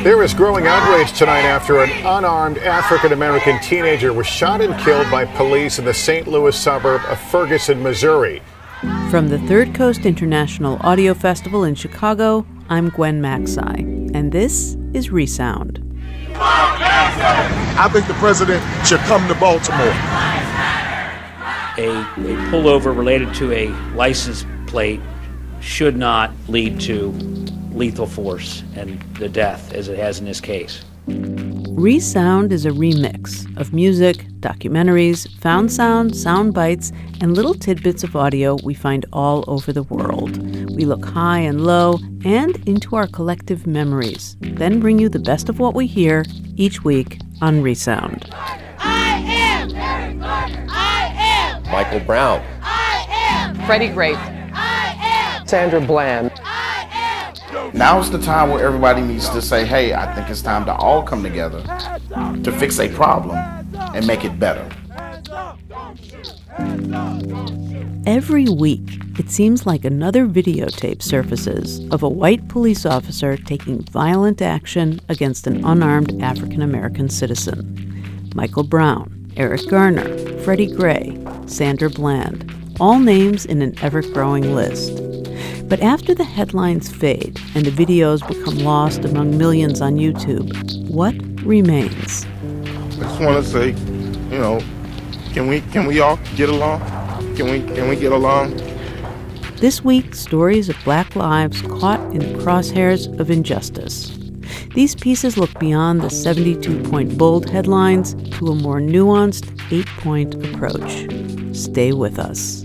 There is growing outrage tonight after an unarmed African-American teenager was shot and killed by police in the St. Louis suburb of Ferguson, Missouri. From the Third Coast International Audio Festival in Chicago, I'm Gwen Macsai, and this is Resound. I think the president should come to Baltimore. A pullover related to a license plate should not lead to lethal force and the death, as it has in this case. Resound is a remix of music, documentaries, found sound, sound bites, and little tidbits of audio we find all over the world. We look high and low and into our collective memories, then bring you the best of what we hear each week on Resound. I am Eric Garner. I am Michael Brown. I am Freddie Gray. I am Sandra Bland. Now's the time where everybody needs to say, hey, I think it's time to all come together to fix a problem and make it better. Every week, it seems like another videotape surfaces of a white police officer taking violent action against an unarmed African-American citizen. Michael Brown, Eric Garner, Freddie Gray, Sandra Bland, all names in an ever-growing list. But after the headlines fade and the videos become lost among millions on YouTube, what remains? I just want to say, can we all get along? Can we get along? This week, stories of Black lives caught in the crosshairs of injustice. These pieces look beyond the 72-point bold headlines to a more nuanced 8-point approach. Stay with us.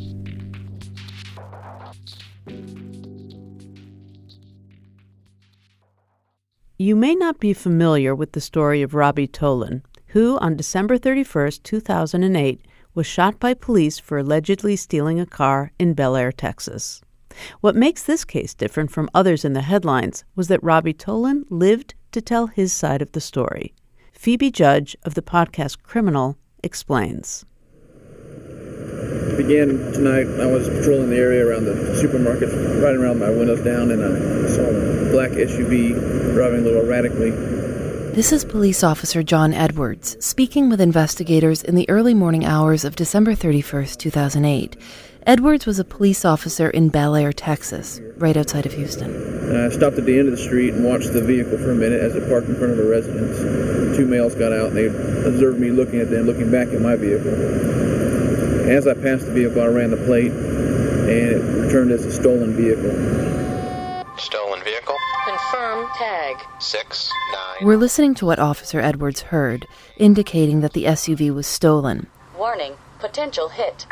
You may not be familiar with the story of Robbie Tolan, who on December 31st, 2008, was shot by police for allegedly stealing a car in Bel Air, Texas. What makes this case different from others in the headlines was that Robbie Tolan lived to tell his side of the story. Phoebe Judge of the podcast Criminal explains. It began tonight. I was patrolling the area around the supermarket, riding around my windows down, and I saw a black SUV driving a little erratically. This is Police Officer John Edwards speaking with investigators in the early morning hours of December 31st, 2008. Edwards was a police officer in Bel Air, Texas, right outside of Houston. I stopped at the end of the street and watched the vehicle for a minute as it parked in front of a residence. Two males got out and they observed me looking at them, looking back at my vehicle. As I passed the vehicle, I ran the plate, and it returned as a stolen vehicle. Stolen vehicle? confirm tag 6-9. We're listening to what Officer Edwards heard, indicating that the SUV was stolen. warning potential hit.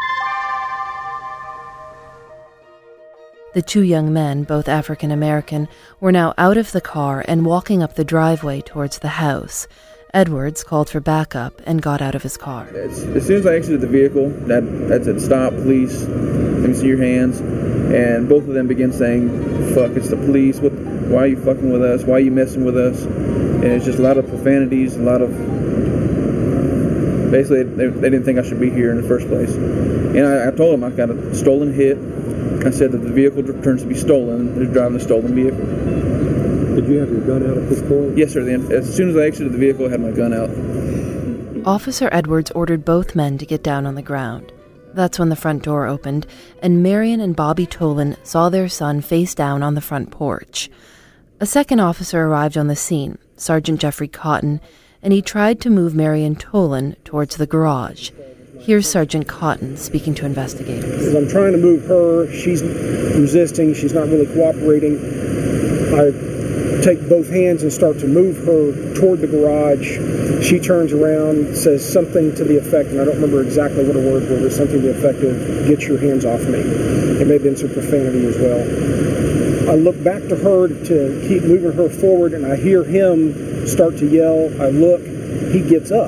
The two young men, both African American, were now out of the car and walking up the driveway towards the house. Edwards called for backup and got out of his car. As soon as I exited the vehicle, that said, "Stop, police, let me see your hands." And both of them began saying, "Fuck, it's the police. Why are you fucking with us? Why are you messing with us?" And it's just a lot of profanities, a lot of... Basically, they didn't think I should be here in the first place. And I told them I got a stolen hit. I said that the vehicle turns to be stolen. They're driving a stolen vehicle. Did you have your gun out at this point? Yes, sir. As soon as I exited the vehicle, I had my gun out. Officer Edwards ordered both men to get down on the ground. That's when the front door opened, and Marion and Bobby Tolan saw their son face down on the front porch. A second officer arrived on the scene, Sergeant Jeffrey Cotton, and he tried to move Marion Tolan towards the garage. Here's Sergeant Cotton speaking to investigators. As I'm trying to move her, she's resisting, she's not really cooperating. I take both hands and start to move her toward the garage. She turns around, says something to the effect, and I don't remember exactly what her words were, but something to the effect of, "Get your hands off me." There may have been some profanity as well. I look back to her to keep moving her forward, and I hear him start to yell. I look, he gets up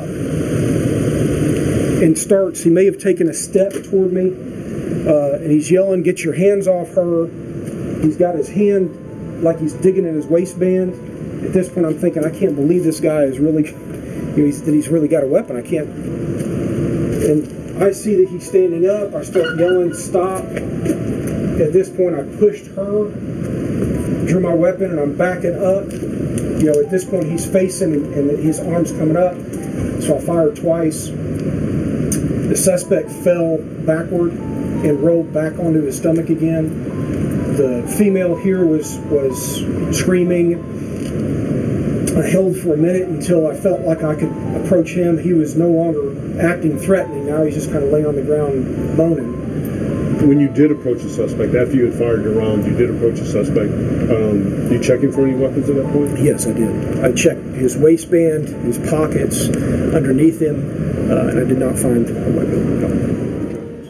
and starts, he may have taken a step toward me, and he's yelling, "Get your hands off her." He's got his hand like he's digging in his waistband. At this point, I'm thinking, I can't believe this guy is really, that he's really got a weapon. I can't. And I see that he's standing up. I start yelling, "Stop." At this point, I pushed her, drew my weapon, and I'm backing up. at this point he's facing and his arm's coming up, so I fired twice. The suspect fell backward and rolled back onto his stomach again. The female here was screaming. I held for a minute until I felt like I could approach him. He was no longer acting threatening. Now he's just kind of laying on the ground moaning. When you did approach the suspect, after you had fired your round, you did approach the suspect. You checking for any weapons at that point? Yes, I did. I checked his waistband, his pockets, underneath him, and I did not find a weapon.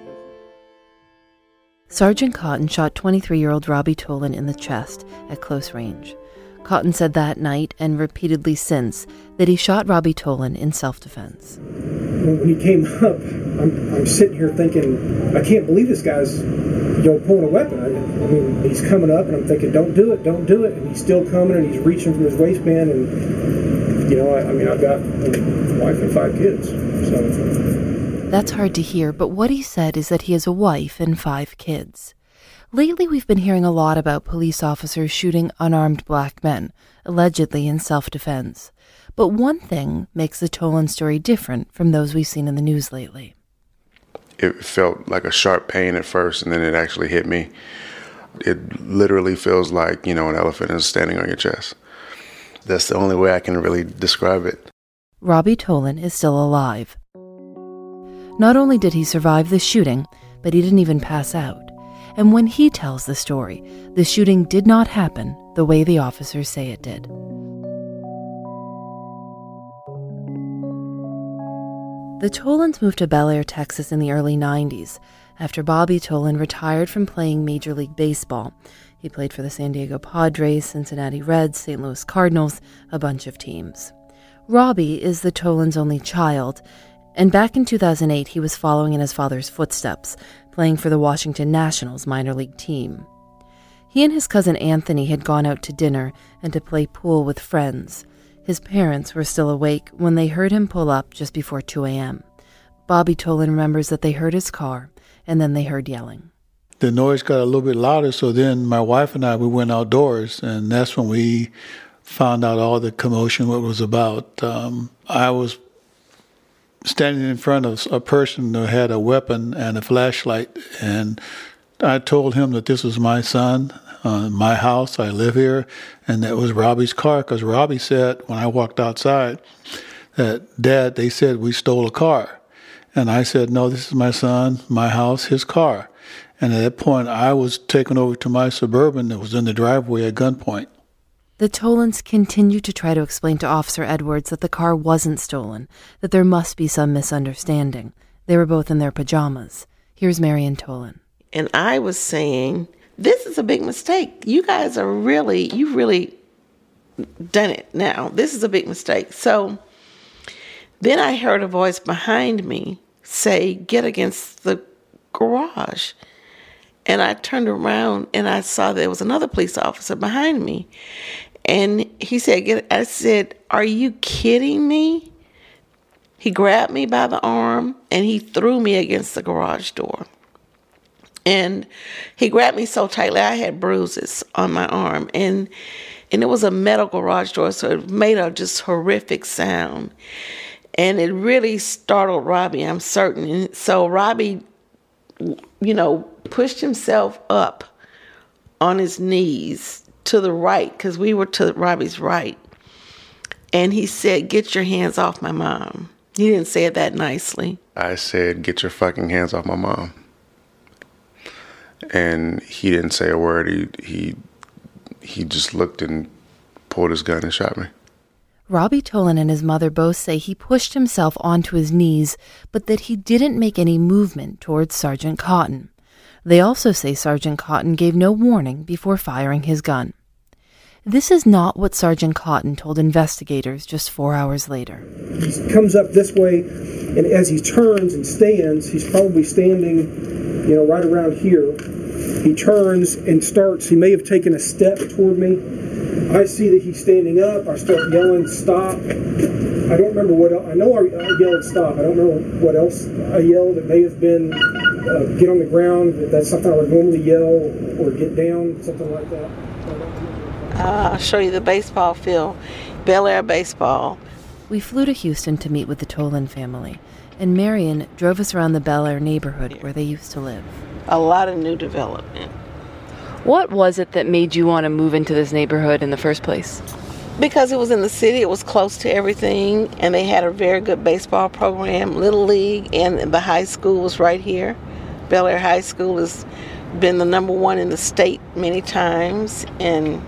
Sergeant Cotton shot 23-year-old Robbie Tolan in the chest at close range. Cotton said that night and repeatedly since that he shot Robbie Tolan in self-defense. When he came up, I'm sitting here thinking, I can't believe this guy's pulling a weapon. I mean, he's coming up, and I'm thinking, don't do it, and he's still coming, and he's reaching from his waistband, and I've got a wife and 5 kids, so. That's hard to hear, but what he said is that he has a wife and 5 kids. Lately, we've been hearing a lot about police officers shooting unarmed black men, allegedly in self-defense. But one thing makes the Tolan story different from those we've seen in the news lately. It felt like a sharp pain at first, and then it actually hit me. It literally feels like, an elephant is standing on your chest. That's the only way I can really describe it. Robbie Tolan is still alive. Not only did he survive the shooting, but he didn't even pass out. And when he tells the story, the shooting did not happen the way the officers say it did. The Tolans moved to Bel Air, Texas in the early 90s, after Bobby Tolan retired from playing Major League Baseball. He played for the San Diego Padres, Cincinnati Reds, St. Louis Cardinals, a bunch of teams. Robbie is the Tolans' only child, and back in 2008 he was following in his father's footsteps, playing for the Washington Nationals minor league team. He and his cousin Anthony had gone out to dinner and to play pool with friends. His parents were still awake when they heard him pull up just before 2 a.m. Bobby Tolan remembers that they heard his car, and then they heard yelling. The noise got a little bit louder, so then my wife and I, we went outdoors, and that's when we found out all the commotion, what it was about. I was standing in front of a person who had a weapon and a flashlight, and I told him that this was my son, my house, I live here, and that was Robbie's car, because Robbie said, when I walked outside, that, Dad, they said we stole a car. And I said, no, this is my son, my house, his car. And at that point, I was taken over to my Suburban that was in the driveway at gunpoint. The Tolans continued to try to explain to Officer Edwards that the car wasn't stolen, that there must be some misunderstanding. They were both in their pajamas. Here's Marion Tolan. And I was saying, this is a big mistake. You guys are you've really done it now. This is a big mistake. So then I heard a voice behind me say, get against the garage. And I turned around and I saw there was another police officer behind me. And he said, I said, are you kidding me? He grabbed me by the arm and he threw me against the garage door. And he grabbed me so tightly, I had bruises on my arm. And it was a metal garage door, so it made a just horrific sound. And it really startled Robbie, I'm certain. And so Robbie, pushed himself up on his knees to the right, because we were to Robbie's right. And he said, get your hands off my mom. He didn't say it that nicely. I said, get your fucking hands off my mom. And he didn't say a word. He just looked and pulled his gun and shot me. Robbie Tolan and his mother both say he pushed himself onto his knees, but that he didn't make any movement towards Sergeant Cotton. They also say Sergeant Cotton gave no warning before firing his gun. This is not what Sergeant Cotton told investigators just 4 hours later. He comes up this way, and as he turns and stands, he's probably standing, right around here. He turns and starts, he may have taken a step toward me. I see that he's standing up. I start yelling, stop. I don't remember what else. I know I yelled stop. I don't know what else I yelled. It may have been get on the ground. That's something I would normally yell, or get down, something like that. I'll show you the baseball field, Bel Air baseball. We flew to Houston to meet with the Tolan family, and Marion drove us around the Bel Air neighborhood where they used to live. A lot of new development. What was it that made you want to move into this neighborhood in the first place? Because it was in the city, it was close to everything, and they had a very good baseball program, Little League, and the high school was right here. Bel Air High School has been the number one in the state many times, and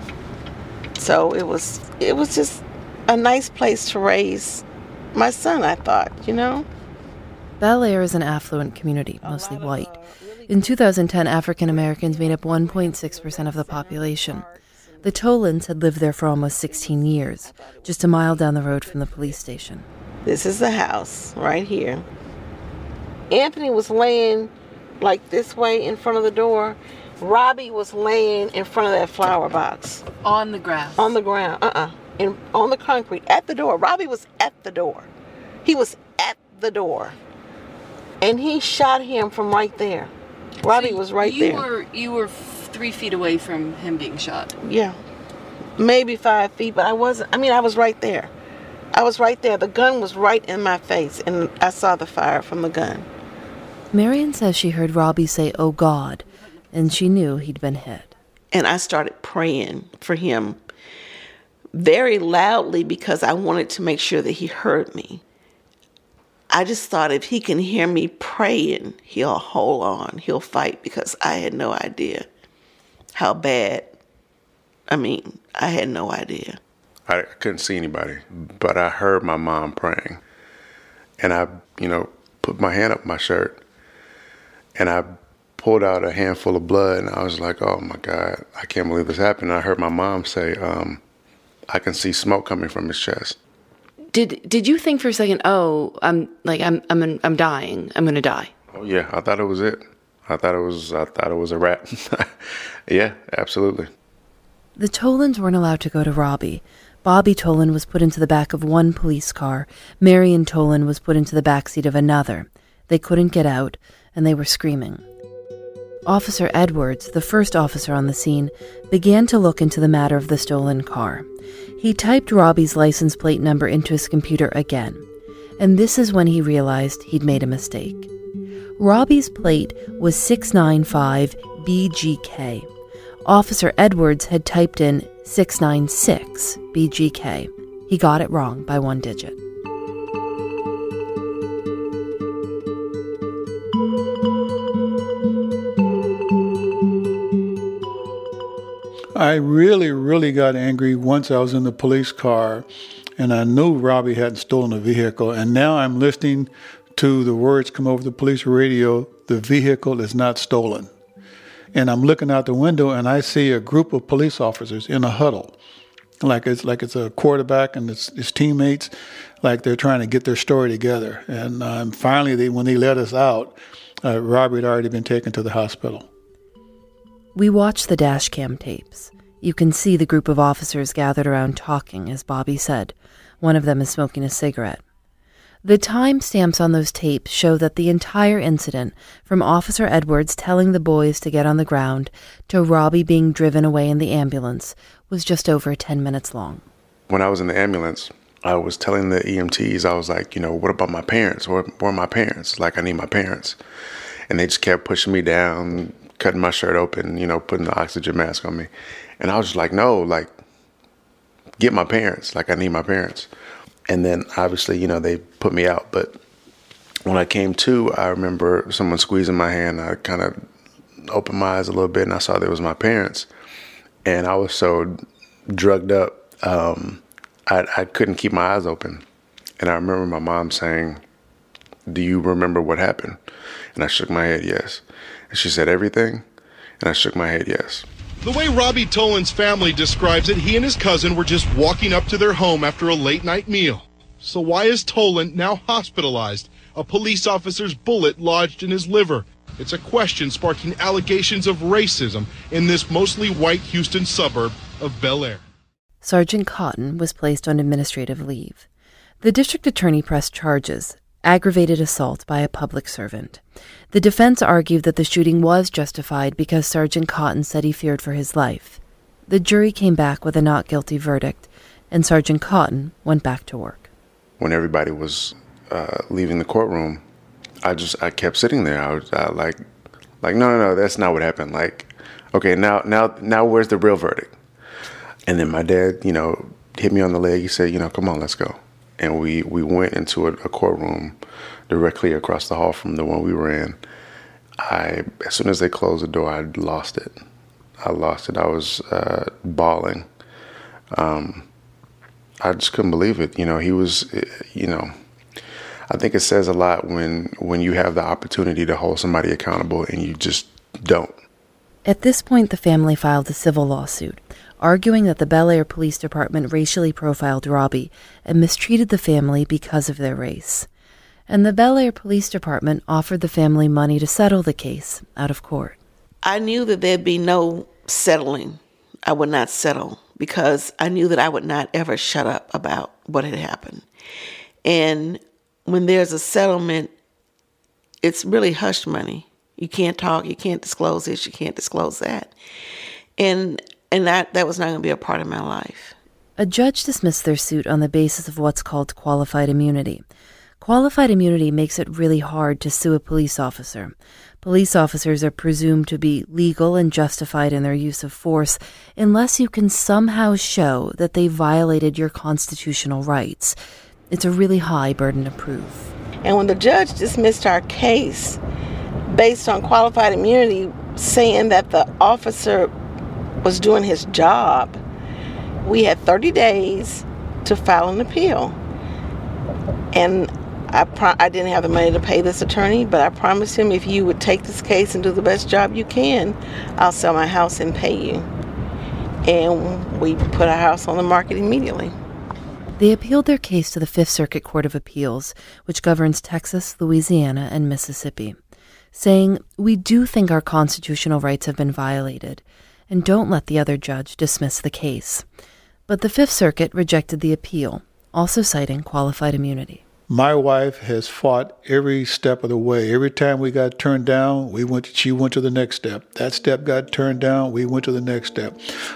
so it was just a nice place to raise my son, I thought, you know? Bel Air is an affluent community, mostly white. In 2010, African Americans made up 1.6% of the population. The Tolans had lived there for almost 16 years, just a mile down the road from the police station. This is the house right here. Anthony was laying like this way in front of the door. Robbie was laying in front of that flower box. On the grass? On the ground, on the concrete, at the door. Robbie was at the door. He was at the door. And he shot him from right there. Robbie was right there. You were 3 feet away from him being shot? Yeah. Maybe 5 feet, but I was right there. I was right there. The gun was right in my face, and I saw the fire from the gun. Marion says she heard Robbie say, "Oh God," and she knew he'd been hit. And I started praying for him very loudly because I wanted to make sure that he heard me. I just thought if he can hear me praying, he'll hold on, he'll fight, because I had no idea how bad. I had no idea. I couldn't see anybody, but I heard my mom praying. And I, put my hand up my shirt, and I pulled out a handful of blood, and I was like, oh my God, I can't believe this happened. And I heard my mom say, I can see smoke coming from his chest. Did you think for a second, oh, I'm dying. I'm gonna die? Oh yeah, I thought it was it. I thought it was a wrap. Yeah, absolutely. The Tolans weren't allowed to go to Robbie. Bobby Tolan was put into the back of one police car. Marion Tolan was put into the backseat of another. They couldn't get out, and they were screaming. Officer Edwards, the first officer on the scene, began to look into the matter of the stolen car. He typed Robbie's license plate number into his computer again, and this is when he realized he'd made a mistake. Robbie's plate was 695 BGK. Officer Edwards had typed in 696 BGK. He got it wrong by 1 digit. I really got angry once I was in the police car and I knew Robbie hadn't stolen a vehicle, and now I'm listening to the words come over the police radio, the vehicle is not stolen. And I'm looking out the window and I see a group of police officers in a huddle. Like it's a quarterback and his teammates, like they're trying to get their story together. And finally, when they let us out, Robbie had already been taken to the hospital. We watched the dash cam tapes. You can see the group of officers gathered around talking, as Bobby said. One of them is smoking a cigarette. The timestamps on those tapes show that the entire incident, from Officer Edwards telling the boys to get on the ground to Robbie being driven away in the ambulance, was just over 10 minutes long. When I was in the ambulance, I was telling the EMTs, I was like, what about my parents? Where are my parents? Like, I need my parents. And they just kept pushing me down, cutting my shirt open, putting the oxygen mask on me. And I was just like, no, get my parents. I need my parents. And then obviously, they put me out. But when I came to, I remember someone squeezing my hand. I kind of opened my eyes a little bit and I saw there was my parents. And I was so drugged up, I couldn't keep my eyes open. And I remember my mom saying, do you remember what happened? And I shook my head, yes. And she said, everything? And I shook my head, yes. The way Robbie Tolan's family describes it, he and his cousin were just walking up to their home after a late-night meal. So why is Tolan now hospitalized? A police officer's bullet lodged in his liver. It's a question sparking allegations of racism in this mostly white Houston suburb of Bel Air. Sergeant Cotton was placed on administrative leave. The district attorney pressed charges, aggravated assault by a public servant. The defense argued that the shooting was justified because Sergeant Cotton said he feared for his life. The jury came back with a not guilty verdict, and Sergeant Cotton went back to work. When everybody was leaving the courtroom, I kept sitting there. I was no, that's not what happened. Like, okay, now where's the real verdict? And then my dad, hit me on the leg. He said, come on, let's go. And we went into a courtroom directly across the hall from the one we were in. As soon as they closed the door, I lost it. I was bawling. I just couldn't believe it. He was, I think it says a lot when you have the opportunity to hold somebody accountable and you just don't. At this point, the family filed a civil lawsuit, arguing that the Bel Air Police Department racially profiled Robbie and mistreated the family because of their race. And the Bel Air Police Department offered the family money to settle the case out of court. I knew that there'd be no settling. I would not settle because I knew that I would not ever shut up about what had happened. And when there's a settlement, it's really hush money. You can't talk, you can't disclose this, you can't disclose that. And that was not going to be a part of my life. A judge dismissed their suit on the basis of what's called qualified immunity. Qualified immunity makes it really hard to sue a police officer. Police officers are presumed to be legal and justified in their use of force unless you can somehow show that they violated your constitutional rights. It's a really high burden of proof. And when the judge dismissed our case based on qualified immunity, saying that the officer was doing his job, we had 30 days to file an appeal. And I didn't have the money to pay this attorney, but I promised him, if you would take this case and do the best job you can, I'll sell my house and pay you. And we put our house on the market immediately. They appealed their case to the Fifth Circuit Court of Appeals, which governs Texas, Louisiana, and Mississippi, saying, "We do think our constitutional rights have been violated, and don't let the other judge dismiss the case." But the Fifth Circuit rejected the appeal, also citing qualified immunity. My wife has fought every step of the way. Every time we got turned down, she went to the next step. That step got turned down, we went to the next step.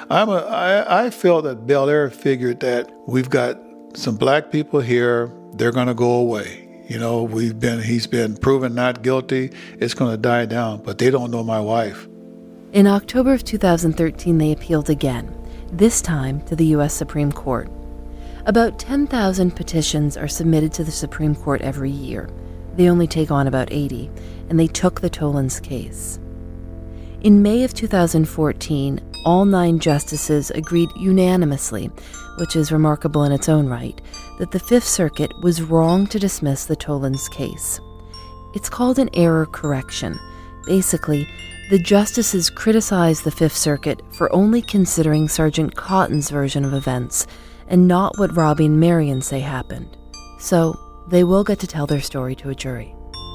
I feel that Bel Air figured that we've got some black people here, they're going to go away. He's been proven not guilty, it's going to die down, but they don't know my wife. In October of 2013, they appealed again, this time to the U.S. Supreme Court. About 10,000 petitions are submitted to the Supreme Court every year. They only take on about 80, and they took the Tolans case. In May of 2014, all 9 justices agreed unanimously, which is remarkable in its own right, that the Fifth Circuit was wrong to dismiss the Tolans case. It's called an error correction. Basically, the justices criticized the Fifth Circuit for only considering Sergeant Cotton's version of events, and not what Robbie and Marion say happened. So, they will get to tell their story to a jury.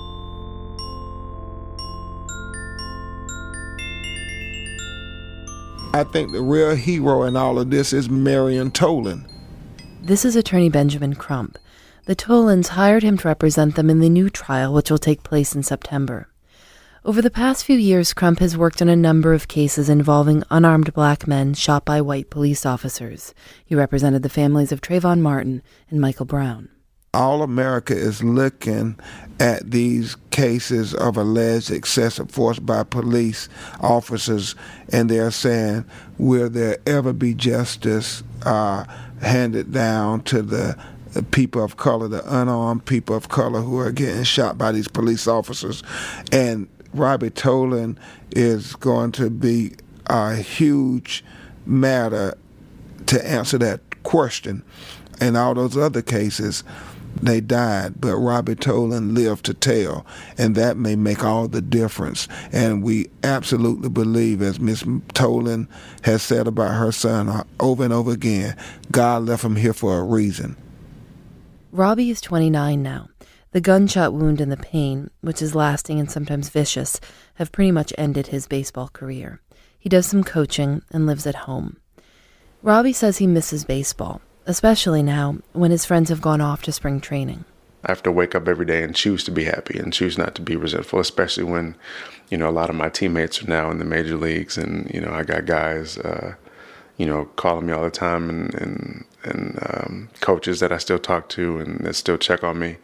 I think the real hero in all of this is Marion Tolan. This is attorney Benjamin Crump. The Tolans hired him to represent them in the new trial, which will take place in September. Over the past few years, Crump has worked on a number of cases involving unarmed black men shot by white police officers. He represented the families of Trayvon Martin and Michael Brown. All America is looking at these cases of alleged excessive force by police officers, and they're saying, will there ever be justice handed down to the people of color, the unarmed people of color who are getting shot by these police officers? And Robbie Tolan is going to be a huge matter to answer that question. In all those other cases, they died, but Robbie Tolan lived to tell, and that may make all the difference. And we absolutely believe, as Miss Tolan has said about her son over and over again, God left him here for a reason. Robbie is 29 now. The gunshot wound and the pain, which is lasting and sometimes vicious, have pretty much ended his baseball career. He does some coaching and lives at home. Robbie says he misses baseball, especially now when his friends have gone off to spring training. I have to wake up every day and choose to be happy and choose not to be resentful, especially when, a lot of my teammates are now in the major leagues, and, I got guys, calling me all the time, and coaches that I still talk to and that still check on me.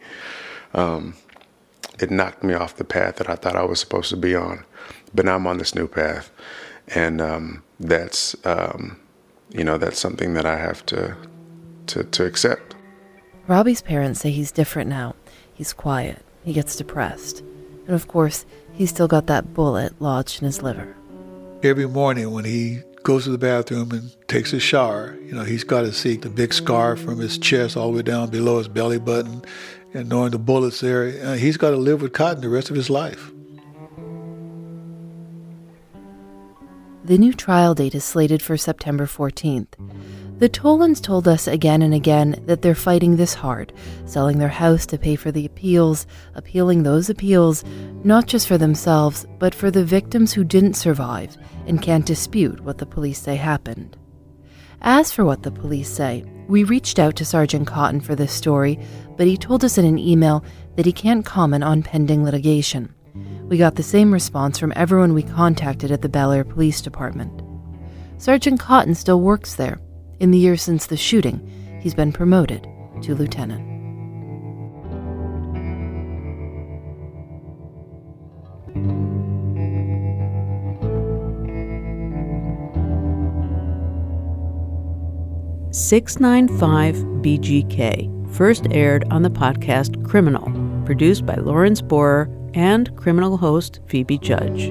It knocked me off the path that I thought I was supposed to be on. But now I'm on this new path, and that's something that I have to accept. Robbie's parents say he's different now. He's quiet. He gets depressed. And of course, he's still got that bullet lodged in his liver. Every morning when he goes to the bathroom and takes a shower, he's got to see the big scar from his chest all the way down below his belly button, and knowing the bullets there, he's got to live with cotton the rest of his life. The new trial date is slated for September 14th. The Tolans told us again and again that they're fighting this hard, selling their house to pay for the appeals, appealing those appeals, not just for themselves, but for the victims who didn't survive and can't dispute what the police say happened. As for what the police say, we reached out to Sergeant Cotton for this story, but he told us in an email that he can't comment on pending litigation. We got the same response from everyone we contacted at the Bel Air Police Department. Sergeant Cotton still works there. In the years since the shooting, he's been promoted to lieutenant. .695 BGK first aired on the podcast Criminal, produced by Lawrence Borer and Criminal host Phoebe Judge.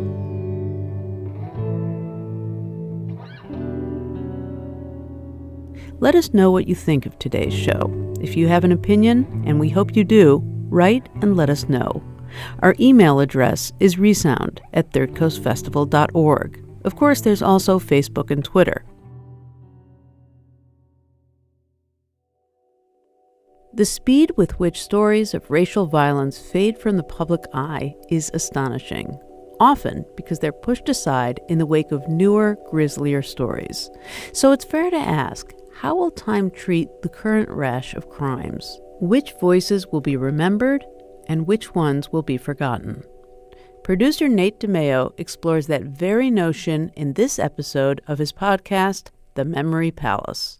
Let us know what you think of today's show. If you have an opinion, and we hope you do, write and let us know. Our email address is resound@thirdcoastfestival.org. Of course, there's also Facebook and Twitter. The speed with which stories of racial violence fade from the public eye is astonishing, often because they're pushed aside in the wake of newer, grislier stories. So it's fair to ask, how will time treat the current rash of crimes? Which voices will be remembered and which ones will be forgotten? Producer Nate DeMeo explores that very notion in this episode of his podcast, The Memory Palace.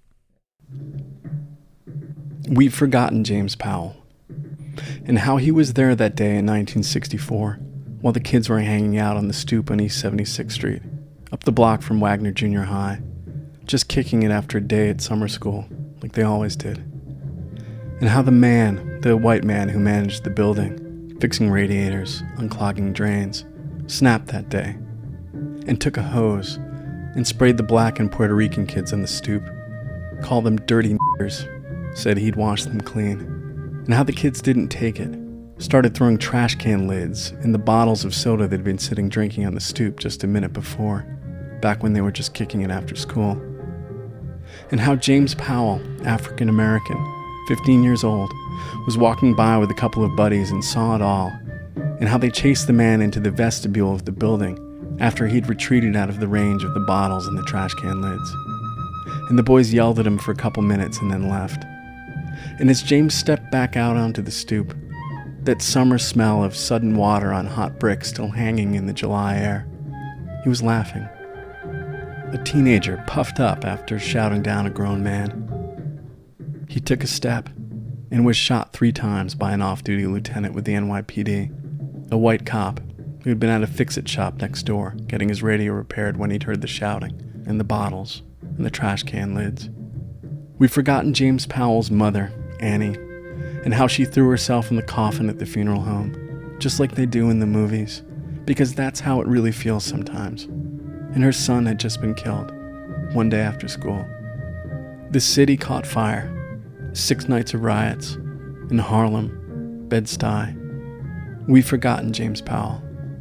We've forgotten James Powell and how he was there that day in 1964 while the kids were hanging out on the stoop on East 76th Street, up the block from Wagner Junior High, just kicking it after a day at summer school, like they always did. And how the white man who managed the building, fixing radiators, unclogging drains, snapped that day and took a hose and sprayed the black and Puerto Rican kids on the stoop, called them dirty niggers, said he'd wash them clean. And how the kids didn't take it, started throwing trash can lids in the bottles of soda they'd been sitting drinking on the stoop just a minute before, back when they were just kicking it after school. And how James Powell, African American, 15 years old, was walking by with a couple of buddies and saw it all, and how they chased the man into the vestibule of the building after he'd retreated out of the range of the bottles and the trash can lids. And the boys yelled at him for a couple minutes and then left. And as James stepped back out onto the stoop, that summer smell of sudden water on hot bricks still hanging in the July air, he was laughing. A teenager puffed up after shouting down a grown man. He took a step and was shot 3 times by an off-duty lieutenant with the NYPD, a white cop who had been at a fix-it shop next door getting his radio repaired when he'd heard the shouting and the bottles and the trash can lids. We've forgotten James Powell's mother, Annie, and how she threw herself in the coffin at the funeral home, just like they do in the movies, because that's how it really feels sometimes. And her son had just been killed, one day after school. The city caught fire. 6 nights of riots in Harlem, Bed-Stuy. We've forgotten James Powell.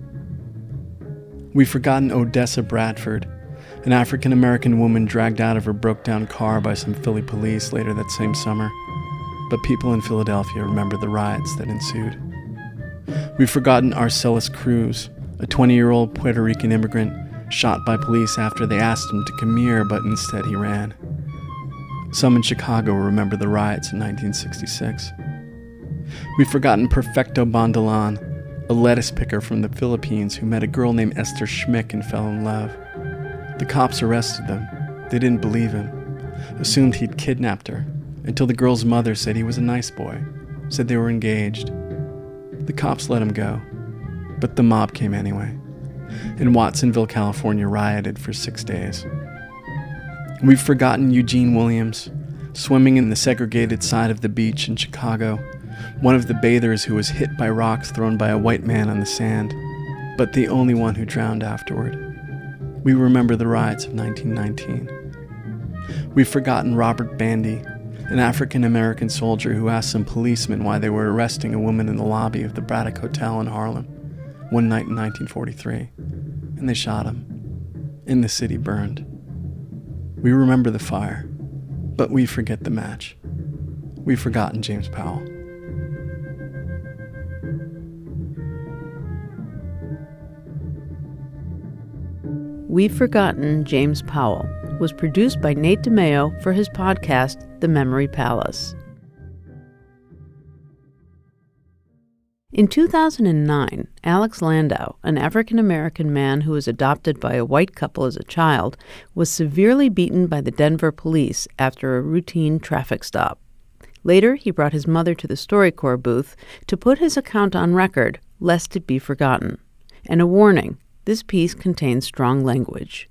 We've forgotten Odessa Bradford, an African-American woman dragged out of her broke-down car by some Philly police later that same summer. But people in Philadelphia remember the riots that ensued. We've forgotten Arcelis Cruz, a 20-year-old Puerto Rican immigrant shot by police after they asked him to come here, but instead he ran. Some in Chicago remember the riots in 1966. We've forgotten Perfecto Bondalan, a lettuce picker from the Philippines who met a girl named Esther Schmick and fell in love. The cops arrested them, They didn't believe him, assumed he'd kidnapped her, until the girl's mother said he was a nice boy, said they were engaged. The cops let him go, but the mob came anyway, and Watsonville, California rioted for 6 days. We've forgotten Eugene Williams, swimming in the segregated side of the beach in Chicago, one of the bathers who was hit by rocks thrown by a white man on the sand, but the only one who drowned afterward. We remember the riots of 1919. We've forgotten Robert Bandy, an African-American soldier who asked some policemen why they were arresting a woman in the lobby of the Braddock Hotel in Harlem one night in 1943, and they shot him, and the city burned. We remember the fire, but we forget the match. We've forgotten James Powell. We've Forgotten James Powell was produced by Nate DeMeo for his podcast, The Memory Palace. In 2009, Alex Landau, an African-American man who was adopted by a white couple as a child, was severely beaten by the Denver police after a routine traffic stop. Later, he brought his mother to the StoryCorps booth to put his account on record, lest it be forgotten. And a warning, this piece contains strong language.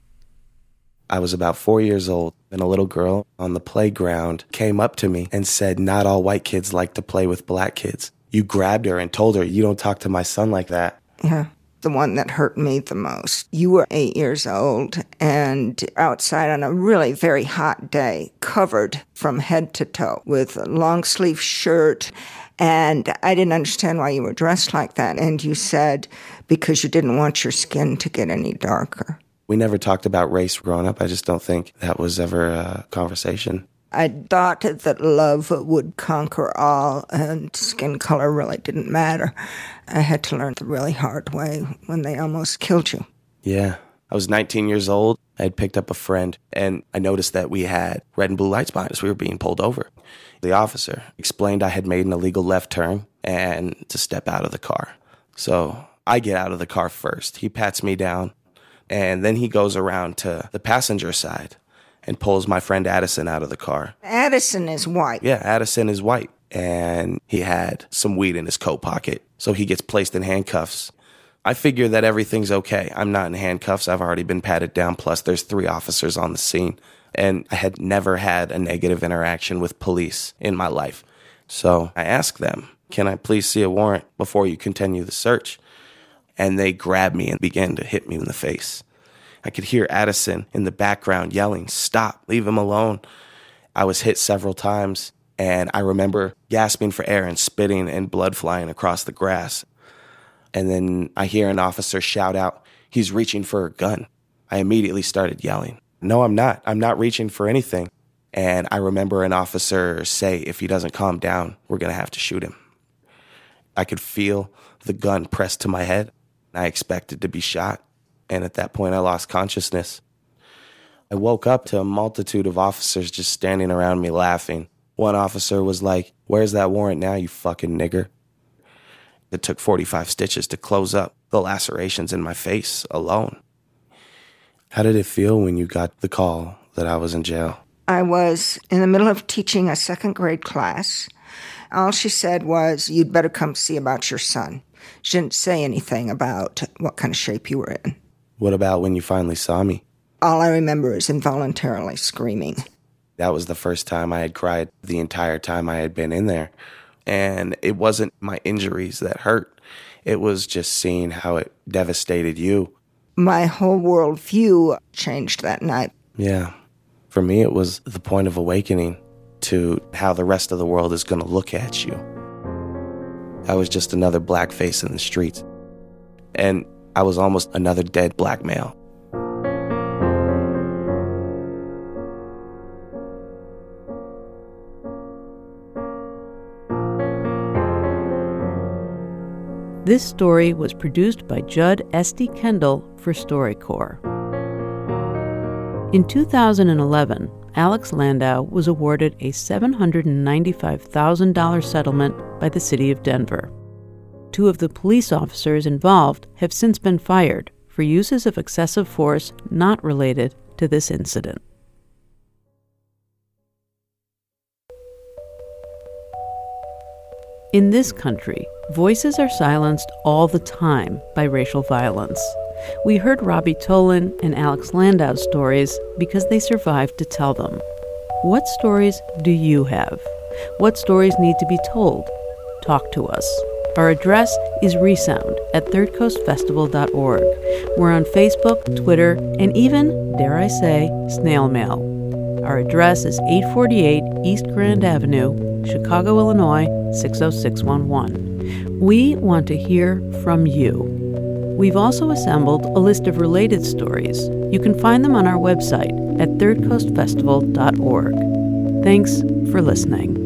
I was about 4 years old, and a little girl on the playground came up to me and said, "Not all white kids like to play with black kids." You grabbed her and told her, "You don't talk to my son like that." Yeah, the one that hurt me the most. You were 8 years old and outside on a really very hot day, covered from head to toe with a long sleeve shirt. And I didn't understand why you were dressed like that. And you said, because you didn't want your skin to get any darker. We never talked about race growing up. I just don't think that was ever a conversation. I thought that love would conquer all and skin color really didn't matter. I had to learn the really hard way when they almost killed you. Yeah. I was 19 years old. I had picked up a friend, and I noticed that we had red and blue lights behind us. We were being pulled over. The officer explained I had made an illegal left turn and to step out of the car. So I get out of the car first. He pats me down, and then he goes around to the passenger side and pulls my friend Addison out of the car. Addison is white. Yeah, Addison is white. And he had some weed in his coat pocket. So he gets placed in handcuffs. I figure that everything's okay. I'm not in handcuffs. I've already been patted down. Plus, there's 3 officers on the scene. And I had never had a negative interaction with police in my life. So I asked them, "Can I please see a warrant before you continue the search?" And they grabbed me and began to hit me in the face. I could hear Addison in the background yelling, "Stop, leave him alone." I was hit several times, and I remember gasping for air and spitting and blood flying across the grass. And then I hear an officer shout out, "He's reaching for a gun." I immediately started yelling, "No, I'm not. I'm not reaching for anything." And I remember an officer say, "If he doesn't calm down, we're going to have to shoot him." I could feel the gun pressed to my head. I expected to be shot. And at that point, I lost consciousness. I woke up to a multitude of officers just standing around me laughing. One officer was like, "Where's that warrant now, you fucking nigger?" It took 45 stitches to close up the lacerations in my face alone. How did it feel when you got the call that I was in jail? I was in the middle of teaching a second grade class. All she said was, "You'd better come see about your son." She didn't say anything about what kind of shape you were in. What about when you finally saw me? All I remember is involuntarily screaming. That was the first time I had cried the entire time I had been in there. And it wasn't my injuries that hurt. It was just seeing how it devastated you. My whole worldview changed that night. Yeah. For me, it was the point of awakening to how the rest of the world is going to look at you. I was just another black face in the streets. And I was almost another dead black male. This story was produced by Judd Esty Kendall for StoryCorps. In 2011, Alex Landau was awarded a $795,000 settlement by the city of Denver. 2 of the police officers involved have since been fired for uses of excessive force not related to this incident. In this country, voices are silenced all the time by racial violence. We heard Robbie Tolan and Alex Landau's stories because they survived to tell them. What stories do you have? What stories need to be told? Talk to us. Our address is resound@thirdcoastfestival.org. We're on Facebook, Twitter, and even, dare I say, snail mail. Our address is 848 East Grand Avenue, Chicago, Illinois, 60611. We want to hear from you. We've also assembled a list of related stories. You can find them on our website at thirdcoastfestival.org. Thanks for listening.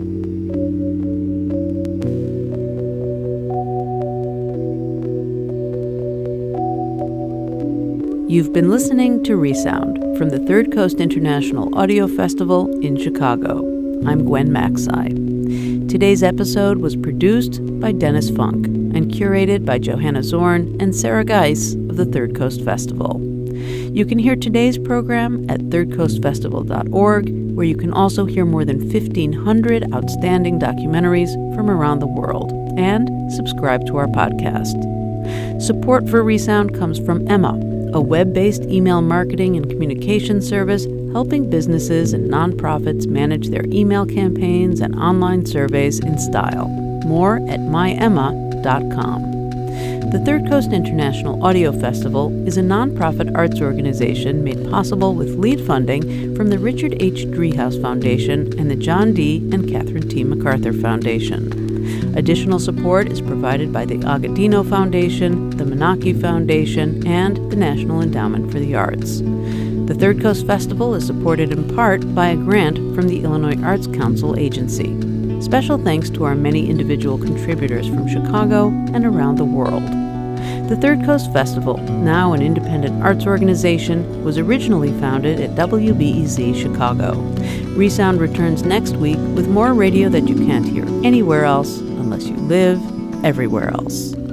You've been listening to Resound from the Third Coast International Audio Festival in Chicago. I'm Gwen Macsai. Today's episode was produced by Dennis Funk and curated by Johanna Zorn and Sarah Geis of the Third Coast Festival. You can hear today's program at thirdcoastfestival.org, where you can also hear more than 1,500 outstanding documentaries from around the world, and subscribe to our podcast. Support for Resound comes from Emma, a web-based email marketing and communication service helping businesses and nonprofits manage their email campaigns and online surveys in style. More at myemma.com. The Third Coast International Audio Festival is a nonprofit arts organization made possible with lead funding from the Richard H. Driehaus Foundation and the John D. and Catherine T. MacArthur Foundation. Additional support is provided by the Agudino Foundation, the Menaki Foundation, and the National Endowment for the Arts. The Third Coast Festival is supported in part by a grant from the Illinois Arts Council Agency. Special thanks to our many individual contributors from Chicago and around the world. The Third Coast Festival, now an independent arts organization, was originally founded at WBEZ Chicago. Resound returns next week with more radio that you can't hear anywhere else unless you live everywhere else.